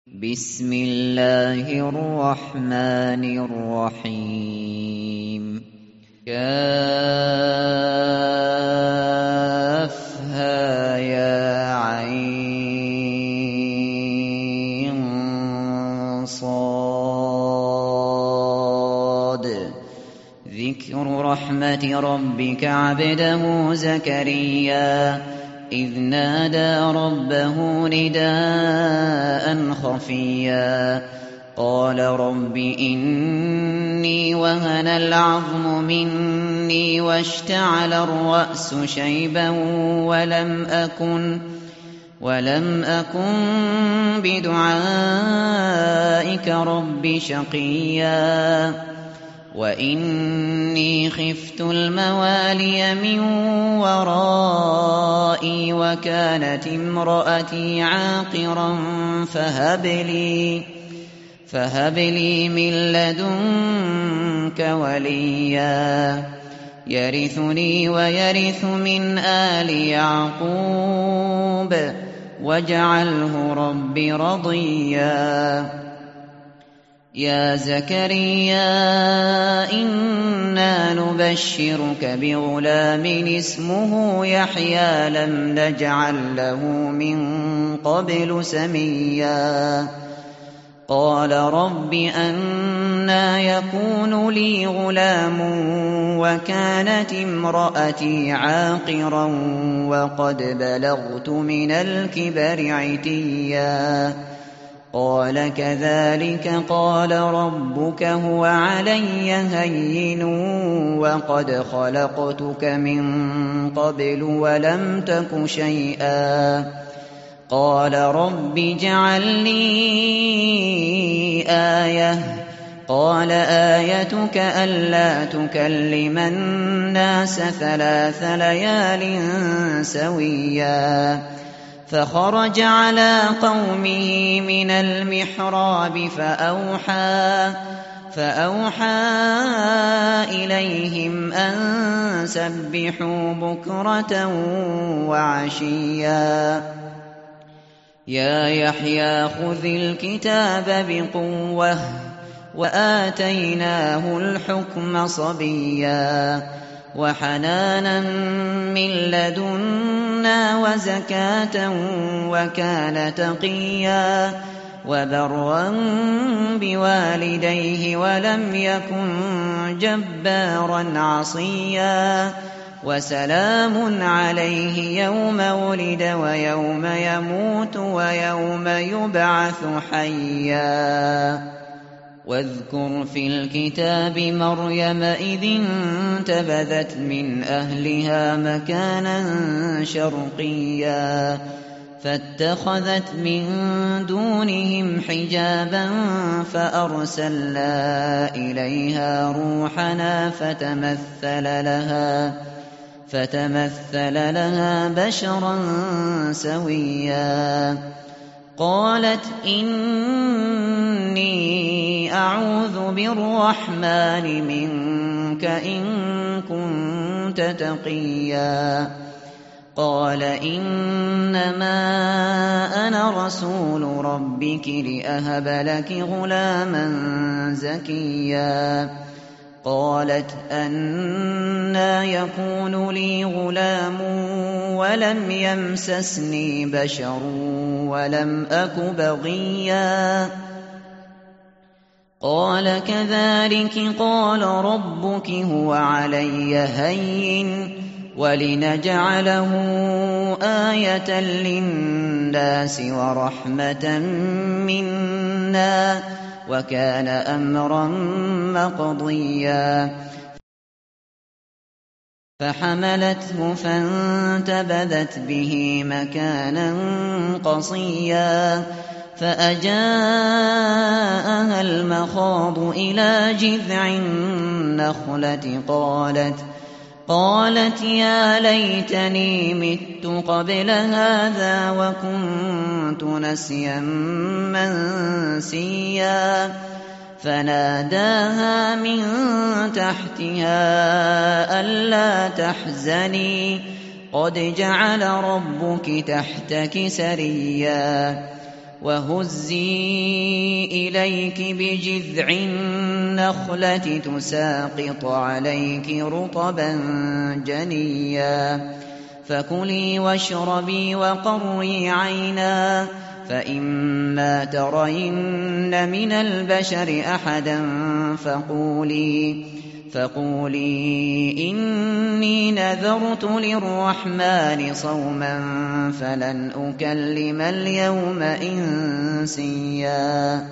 بسم الله الرحمن الرحيم كافها يا عين صاد ذكر رحمة ربك عبده زكريا إذ نادى ربه نداء خفيا قال رب إني وهن العظم مني واشتعل الرأس شيبا ولم أكن بدعائك رب شقيا وإني خفت الموالي من ورائي وكانت امرأتي عاقرا فهب لي من لدنك وليا يرثني ويرث من آل يعقوب واجعله رب رضيا يا زكريا إنا نبشرك بغلام اسمه يحيى لم نجعل له من قبل سميا قال رب أنى يكون لي غلام وكانت امرأتي عاقرا وقد بلغت من الكبر عتيا قال كذلك قال ربك هو علي هين وقد خلقتك من قبل ولم تك شيئا قال رب اجعل لي آية قال آيتك ألا تكلم الناس 3 ليال سويا فخرج على قومه من المحراب فأوحى إليهم أن سبحوا بكرة وعشيا يا يحيى خذ الكتاب بقوة وآتيناه الحكم صبيا وحنانا من لدنا وزكاة وكان تقيا وبرا بوالديه ولم يكن جبارا عصيا وسلام عليه يوم ولد ويوم يموت ويوم يبعث حيا واذكر في الكتاب مريم إذ انتبذت من أهلها مكانا شرقيا فاتخذت من دونهم حجابا فأرسلنا إليها روحنا فتمثل لها بشرا سويا قالت إني أعوذ بالرحمن منك إن كنت تقيا قال إنما أنا رسول ربك لأهب لك غلاما زكيا قالت أنى يكون لي غلام ولم يمسسني بشر ولم أك بغيا قال كذلك قال ربك هو علي هين ولنجعله آية للناس ورحمة منا وكان أمرا مقضيا فحملته فانتبذت به مكانا قصيا فأجاءها المخاض إلى جذع النخلة قالت يا ليتني مت قبل هذا وكنت نسيا منسيا فناداها من تحتها ألا تحزني قد جعل ربك تحتك سريا وهزي إليك بجذع النخلة تساقط عليك رطبا جنيا فكلي واشربي وقري عينا فإما ترين من البشر أحدا فقولي إني نذرت للرحمن صوما فلن أكلم اليوم إنسيا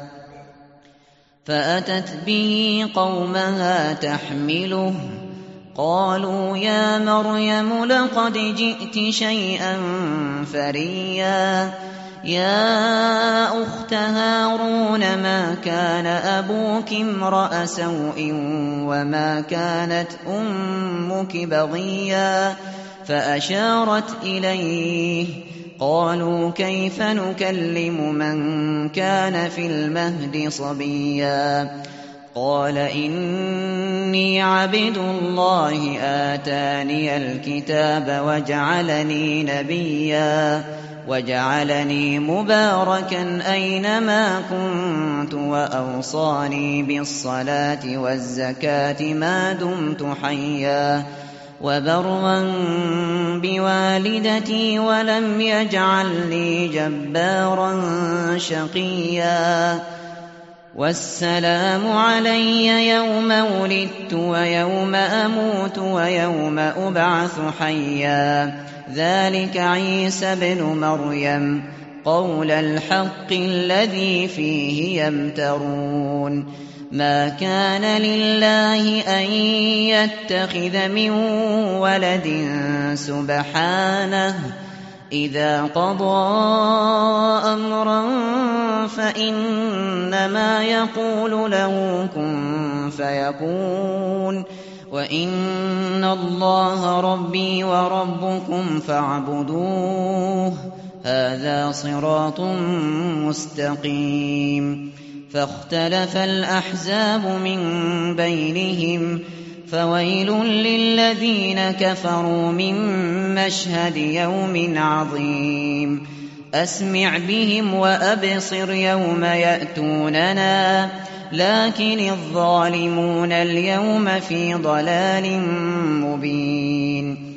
فأتت به قومها تحمله قالوا يا مريم لقد جئت شيئا فريا يا أخت هارون ما كان أبوك امرأ سوء وما كانت أمك بغيا فأشارت إليه قالوا كيف نكلم من كان في المهد صبيا قال إني عبد الله آتاني الكتاب وجعلني نبيا وجعلني مباركا أينما كنت وأوصاني بالصلاة والزكاة ما دمت حيا وبرا بوالدتي ولم يجعلني جبارا شقيا والسلام علي يوم ولدت ويوم أموت ويوم أبعث حيا ذلك عيسى ابن مريم قول الحق الذي فيه يمترون ما كان لله أن يتخذ من ولد سبحانه إذا قضى أمرا فإنما يقول له كن فيكون وإن الله ربي وربكم فاعبدوه هذا صراط مستقيم فاختلف الأحزاب من بينهم فويل للذين كفروا من مشهد يوم عظيم أسمع بهم وأبصر يوم يأتوننا لكن الظالمون اليوم في ضلال مبين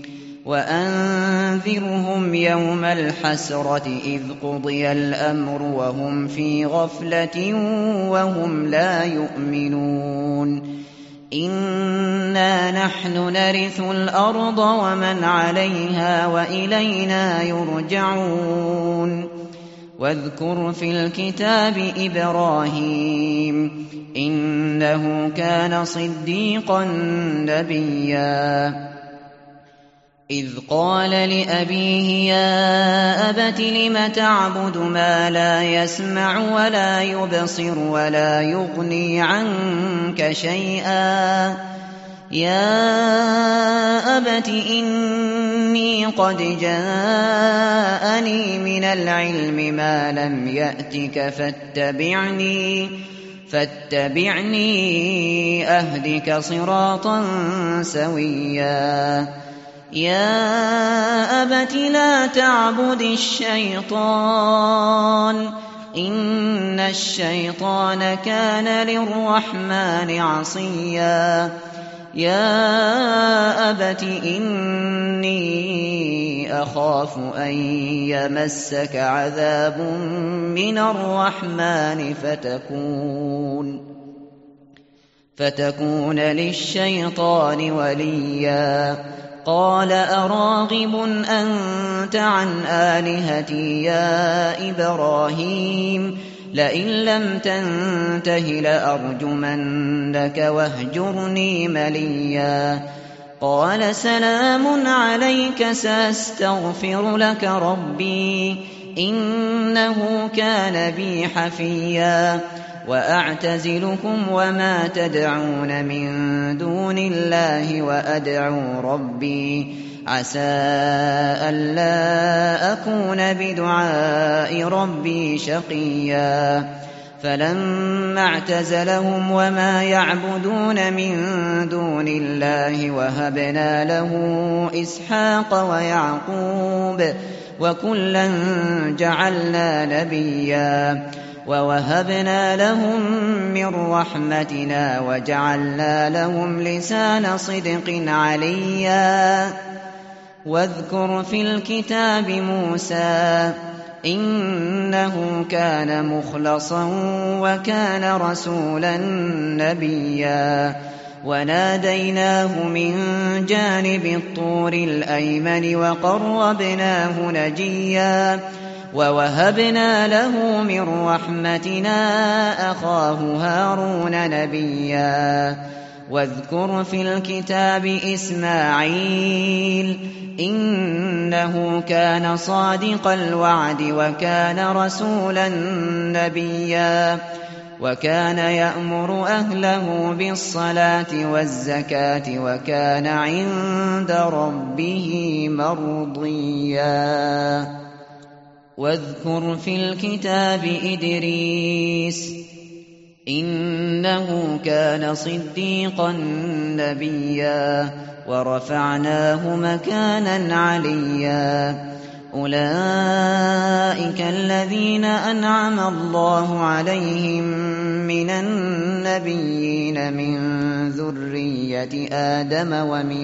وأنذرهم يوم الحسرة إذ قضي الأمر وهم في غفلة وهم لا يؤمنون إنا نحن نرث الأرض ومن عليها وإلينا يرجعون واذكر في الكتاب إبراهيم إنه كان صديقا نبيا إذ قال لأبيه يا أبت لم تعبد ما لا يسمع ولا يبصر ولا يغني عنك شيئا يا أبت إني قد جاءني من العلم ما لم يأتك فاتبعني أهدك صراطا سويا يا أبت لا تعبد الشيطان إن الشيطان كان للرحمن عصيا يا أبت إني أخاف أن يمسك عذاب من الرحمن فتكون للشيطان وليا قال أراغب أنت عن آلهتي يا إبراهيم لئن لم تنته لأرجمنك واهجرني مليا قال سلام عليك سأستغفر لك ربي إنه كان بي حفيا وأعتزلكم وما تدعون من دون الله وأدعو ربي عسى ألا أكون بدعاء ربي شقيا فلما اعتزلهم وما يعبدون من دون الله وهبنا له إسحاق وكلا جعلنا نبيا ووهبنا لهم من رحمتنا وجعلنا لهم لسان صدق عليا واذكر في الكتاب موسى إنه كان مخلصا وكان رسولا نبيا وناديناه من جانب الطور الأيمن وقربناه نجيا ووهبنا له من رحمتنا أخاه هارون نبيا واذكر في الكتاب إسماعيل إنه كان صادق الوعد وكان رسولا نبيا وكان يأمر أهله بالصلاة والزكاة وكان عند ربه مرضيا واذكر في الكتاب إدريس إنه كان صديقا نبيا ورفعناه مكانا عليا أولئك الذين أنعم الله عليهم من النبيين من ذرية آدم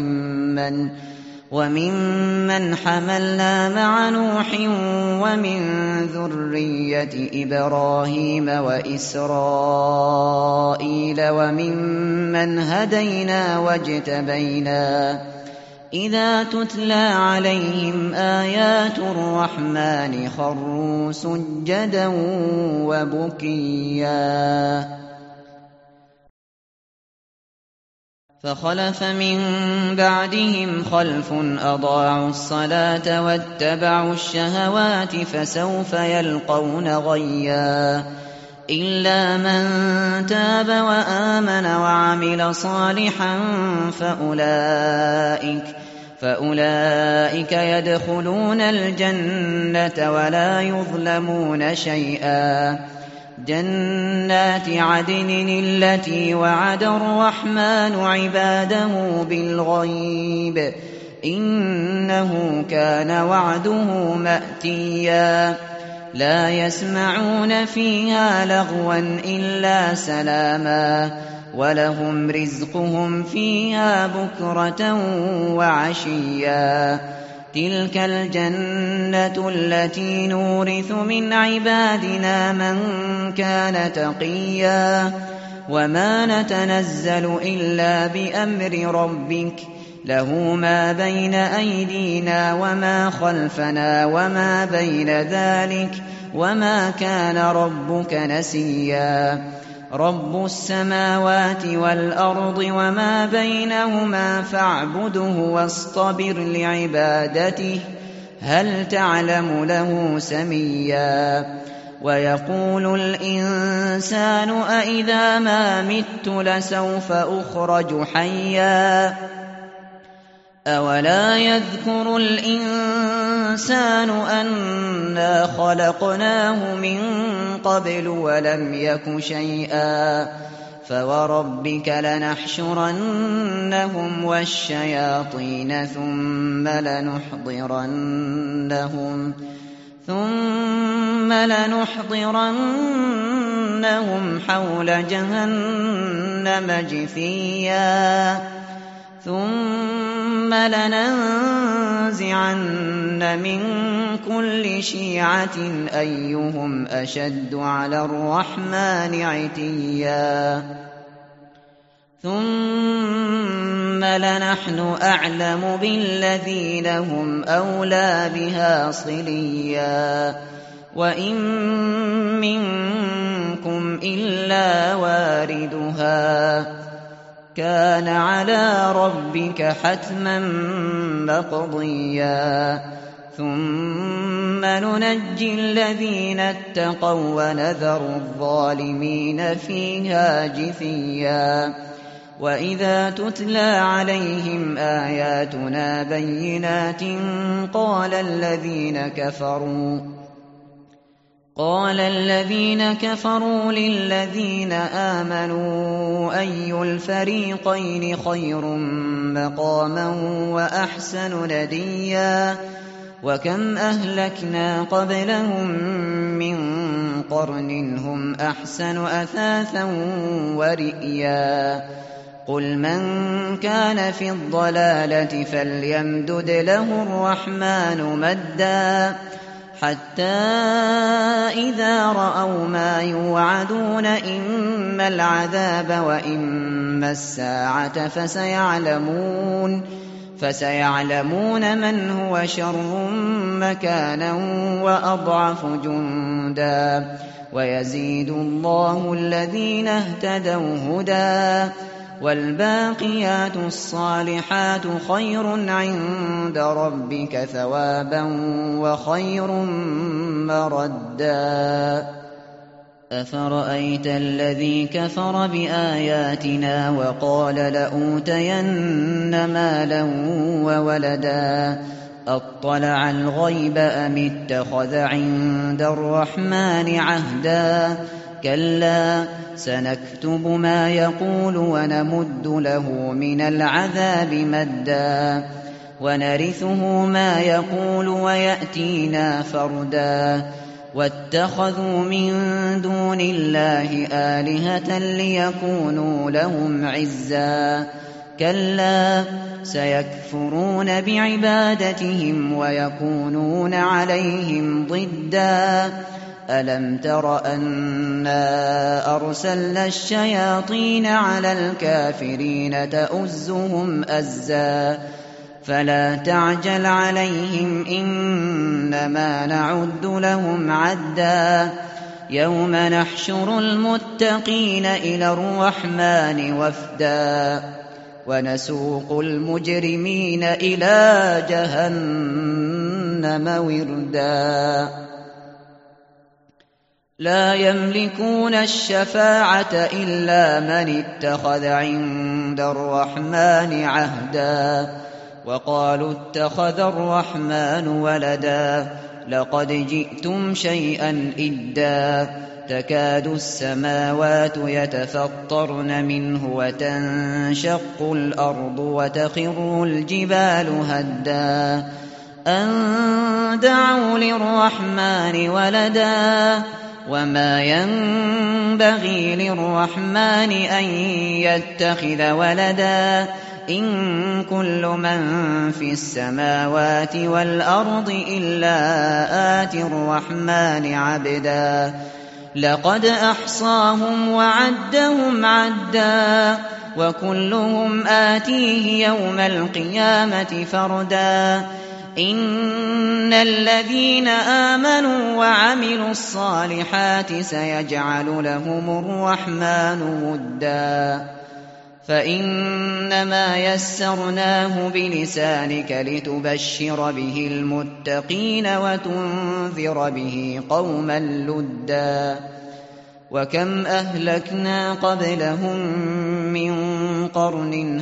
وممن حملنا مع نوح ومن ذرية إبراهيم وإسرائيل وممن هدينا واجتبينا إذا تتلى عليهم آيات الرحمن خروا سجدا وبكيا فخلف من بعدهم خلف أضاعوا الصلاة واتبعوا الشهوات فسوف يلقون غيا إلا من تاب وآمن وعمل صالحا فأولئك يدخلون الجنة ولا يظلمون شيئا جنات عدن التي وعد الرحمن عباده بالغيب إنه كان وعده مأتيا لا يسمعون فيها لغوا إلا سلاما ولهم رزقهم فيها بكرة وعشيا تلك الجنة التي نورث من عبادنا من كان تقيا وما نتنزل إلا بأمر ربك له ما بين أيدينا وما خلفنا وما بين ذلك وما كان ربك نسيا رب السماوات والأرض وما بينهما فاعبده واصطبر لعبادته هل تعلم له سميا ويقول الإنسان أإذا ما مت لسوف أخرج حيا أولا يذكر الإنسان أنا خلقناه من قبل ولم يك شيئا فوربك لنحشرنهم والشياطين ثم لنحضرنهم حول جهنم جثيا ثم لننزعن من كل شيعة أيهم أشد على الرحمن عتيا ثم لنحن أعلم بالذين هم أولى بها صليا وإن منكم إلا واردها كان على ربك حتما مقضيا ثم ننجي الذين اتقوا ونذر الظالمين فيها جثيا وإذا تتلى عليهم آياتنا بينات قال الذين كفروا للذين آمنوا أي الفريقين خير مقاما وأحسن نديا وكم أهلكنا قبلهم من قرن هم أحسن أثاثا ورئيا قل من كان في الضلالة فليمدد له الرحمن مدا حتى إذا رأوا ما يوعدون إما العذاب وإما الساعة فسيعلمون من هو شر مكانا وأضعف جندا ويزيد الله الذين اهتدوا هدى والباقيات الصالحات خير عند ربك ثوابا وخير مردا أفرأيت الذي كفر بآياتنا وقال لأوتين مالا وولدا أطلع الغيب أم اتخذ عند الرحمن عهدا كلا سنكتب ما يقول ونمد له من العذاب مدا ونرثه ما يقول ويأتينا فردا واتخذوا من دون الله آلهة ليكونوا لهم عزا كلا سيكفرون بعبادتهم ويكونون عليهم ضدا ألم تر أنا أرسلنا الشياطين على الكافرين تؤزهم أزا فلا تعجل عليهم إنما نعد لهم عدا يوم نحشر المتقين إلى الرحمن وفدا ونسوق المجرمين إلى جهنم وردا لا يملكون الشفاعة إلا من اتخذ عند الرحمن عهدا وقالوا اتخذ الرحمن ولدا لقد جئتم شيئا إدا تكاد السماوات يتفطرن منه وتنشق الأرض وتخر الجبال هدا أن دعوا للرحمن ولدا وما ينبغي للرحمن أن يتخذ ولدا إن كل من في السماوات والأرض إلا آتي الرحمن عبدا لقد أحصاهم وعدهم عدا وكلهم آتيه يوم القيامة فردا إن الذين آمنوا وعملوا الصالحات سيجعل لهم الرحمن ودا فإنما يسرناه بلسانك لتبشر به المتقين وتنذر به قوما لدا وكم أهلكنا قبلهم من قرن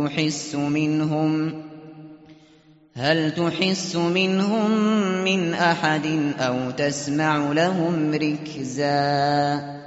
هل تحس منهم من أحد أو تسمع لهم ركزا